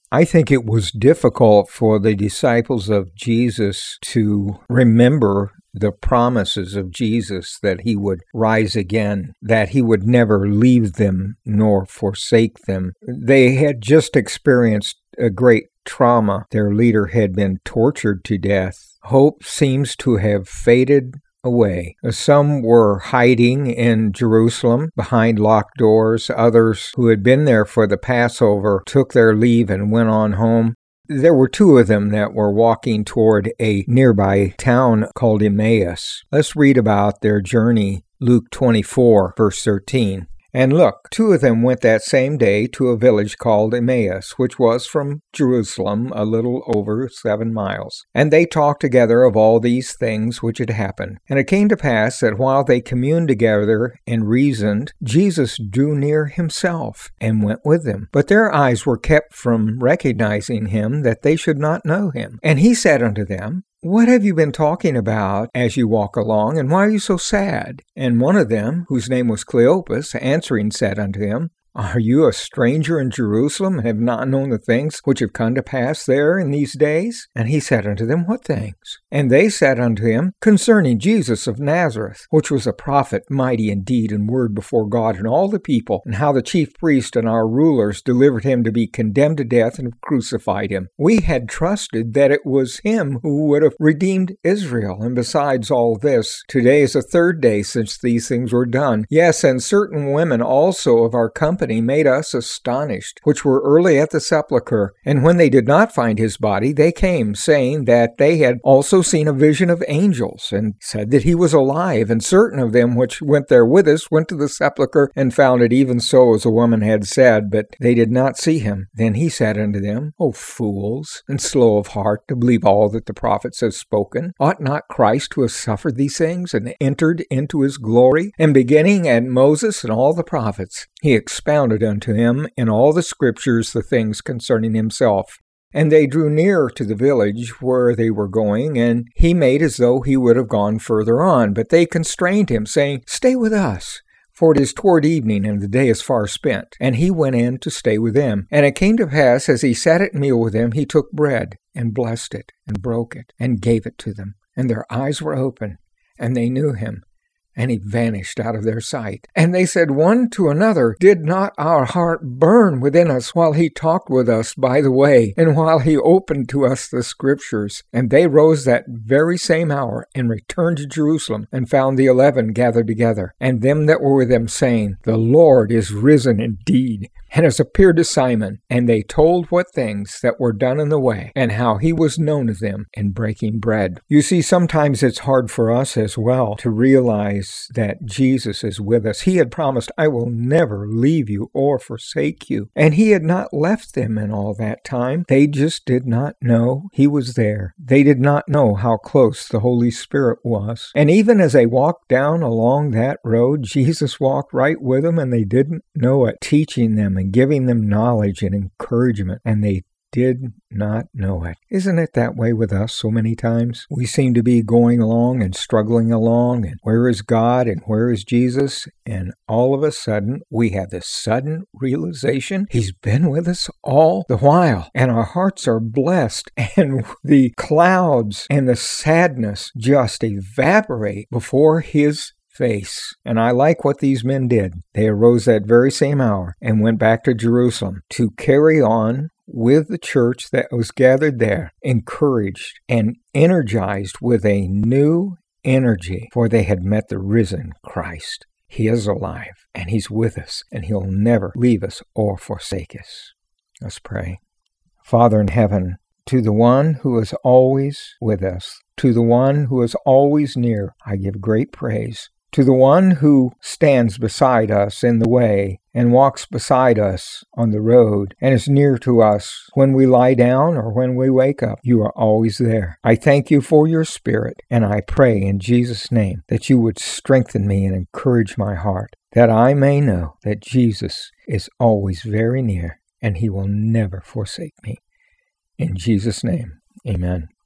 I think it was difficult for the disciples of Jesus to remember the promises of Jesus that he would rise again, that he would never leave them nor forsake them. They had just experienced a great trauma. Their leader had been tortured to death. Hope seems to have faded away. Some were hiding in Jerusalem behind locked doors. Others who had been there for the Passover took their leave and went on home. There were two of them that were walking toward a nearby town called Emmaus. Let's read about their journey, Luke 24, verse 13. And look, two of them went that same day to a village called Emmaus, which was from Jerusalem a little over 7 miles. And they talked together of all these things which had happened. And it came to pass that while they communed together and reasoned, Jesus drew near himself and went with them. But their eyes were kept from recognizing him, that they should not know him. And he said unto them, What have you been talking about as you walk along, and why are you so sad? And one of them, whose name was Cleopas, answering said unto him, Are you a stranger in Jerusalem, and have not known the things which have come to pass there in these days? And he said unto them, What things? And they said unto him, Concerning Jesus of Nazareth, which was a prophet, mighty in deed and word before God and all the people, and how the chief priest and our rulers delivered him to be condemned to death and crucified him. We had trusted that it was him who would have redeemed Israel. And besides all this, today is the 3rd day since these things were done. Yes, and certain women also of our company made us astonished, which were early at the sepulchre. And when they did not find his body, they came, saying that they had also seen a vision of angels, and said that he was alive. And certain of them which went there with us went to the sepulchre, and found it even so as the woman had said, but they did not see him. Then he said unto them, O fools, and slow of heart to believe all that the prophets have spoken. Ought not Christ to have suffered these things, and entered into his glory? And beginning at Moses and all the prophets, he expounded unto him in all the scriptures the things concerning himself. And they drew near to the village where they were going, and he made as though he would have gone further on. But they constrained him, saying, Stay with us, for it is toward evening, and the day is far spent. And he went in to stay with them. And it came to pass, as he sat at meal with them, he took bread, and blessed it, and broke it, and gave it to them. And their eyes were open, and they knew him. And he vanished out of their sight. And they said one to another, Did not our heart burn within us while he talked with us by the way, and while he opened to us the scriptures? And they rose that very same hour, and returned to Jerusalem, and found the 11 gathered together, and them that were with them, saying, The Lord is risen indeed, and has appeared to Simon. And they told what things that were done in the way, and how he was known of them in breaking bread. You see, sometimes it's hard for us as well to realize that Jesus is with us. He had promised, I will never leave you or forsake you. And he had not left them in all that time. They just did not know he was there. They did not know how close the Holy Spirit was. And even as they walked down along that road, Jesus walked right with them, and they didn't know it, teaching them and giving them knowledge and encouragement, and they did not know it. Isn't it that way with us so many times? We seem to be going along and struggling along, and where is God and where is Jesus? And all of a sudden, we have this sudden realization he's been with us all the while, and our hearts are blessed, and the clouds and the sadness just evaporate before his face. And I like what these men did. They arose that very same hour and went back to Jerusalem to carry on with the church that was gathered there, encouraged and energized with a new energy, for they had met the risen Christ. He is alive, and he's with us, and he'll never leave us or forsake us. Let's pray. Father in heaven, to the one who is always with us, to the one who is always near, I give great praise. To the one who stands beside us in the way and walks beside us on the road and is near to us when we lie down or when we wake up, you are always there. I thank you for your Spirit, and I pray in Jesus' name that you would strengthen me and encourage my heart, that I may know that Jesus is always very near and he will never forsake me. In Jesus' name, amen.